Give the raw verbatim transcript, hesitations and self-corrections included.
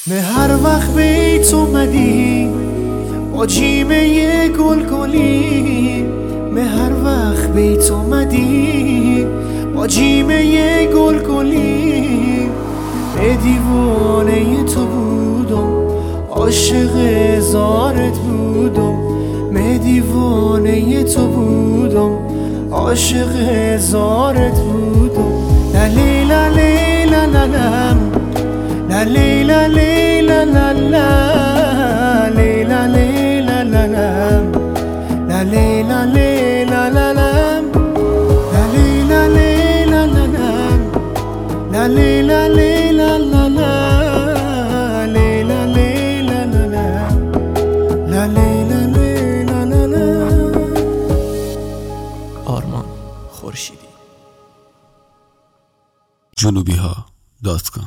به هر وقت بیت اومدی با جیمه گل گلی، به هر وقت بیت اومدی با جیمه گل گلی، به دیوانه تو بودم عاشق هزارت بودم، به دیوانه تو بودم عاشق هزارت بودم. لالی لالی لالم لالی لالی لالم لالی لالم لالی لالی لالم لالی لالی لالم لالی لالی لالم لالی لالی لالم لالی لالی لالم. آرمان خورشیدی. جنوبی ها دات کام